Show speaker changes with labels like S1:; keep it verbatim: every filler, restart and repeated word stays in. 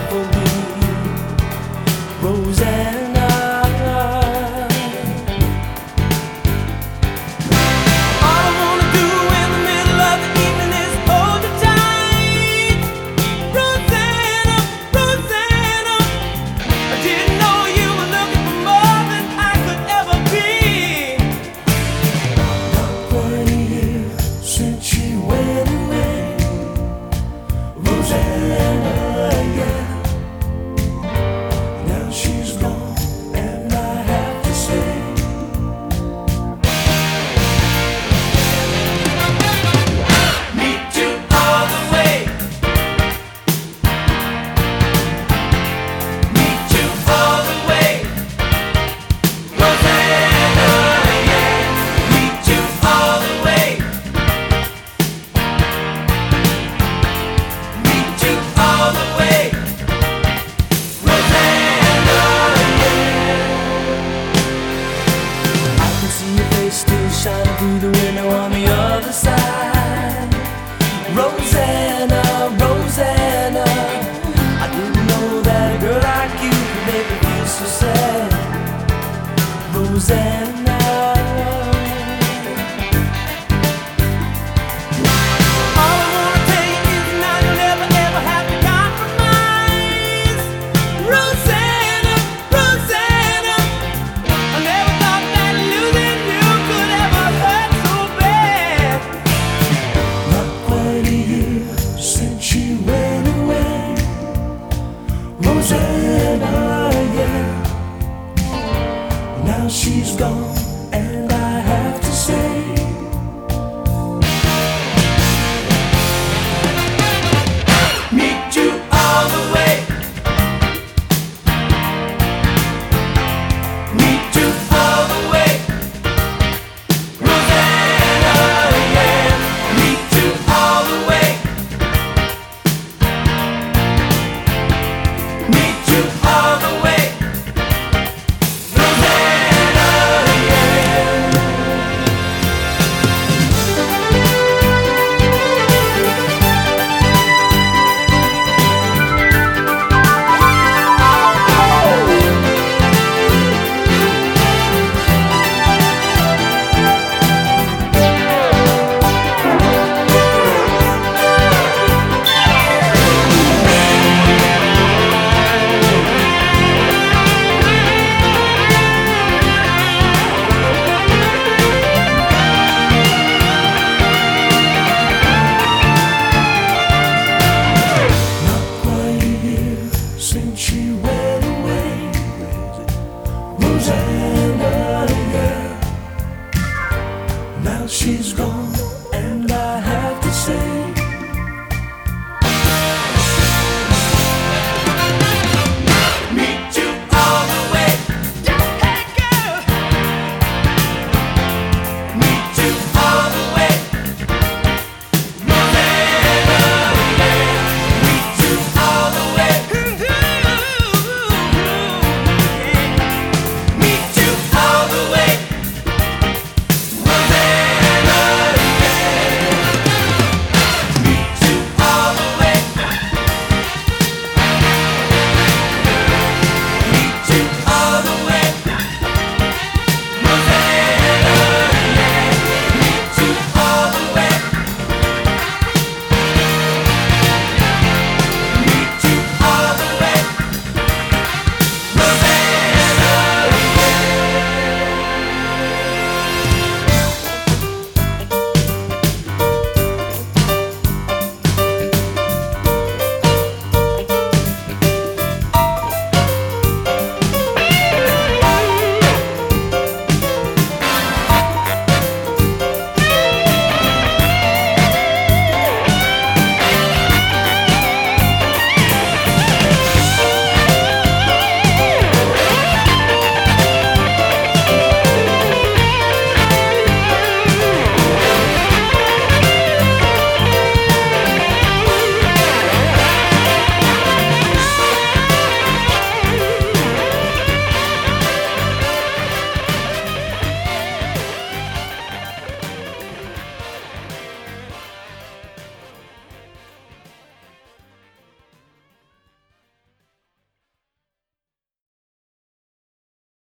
S1: for me, Rosanna. All I wanna do in the middle of the evening is hold you tight, Rosanna, Rosanna. I didn't know you were looking for more than I could ever be.
S2: Not quite a year since she went away, Rosanna, yeah. Now she's gone, and I have to say,
S1: Meet you all the way. Meet you all the way, Rosanna, yeah. Meet you all the way. Meet you all the way, Rosanna, yeah. I can see your face still shining through the window on the other side, Rosanna, Rosanna. I didn't know that a girl like you could make me feel so sad, Rosanna. All I wanna tell you is now you'll never ever have to compromise, Rosanna, Rosanna. I never thought that losing you could ever hurt so bad.
S2: not quite a year since she went away, Rosanna, yeah. Now she's gone, and I have to say,
S1: Meet you all the way. Meet you all the way, Rosanna, yeah. Meet you all the way. Meet you all the way, Rosanna, yeah.
S2: not quite a year since she went away, Rosanna, yeah. Now she's gone.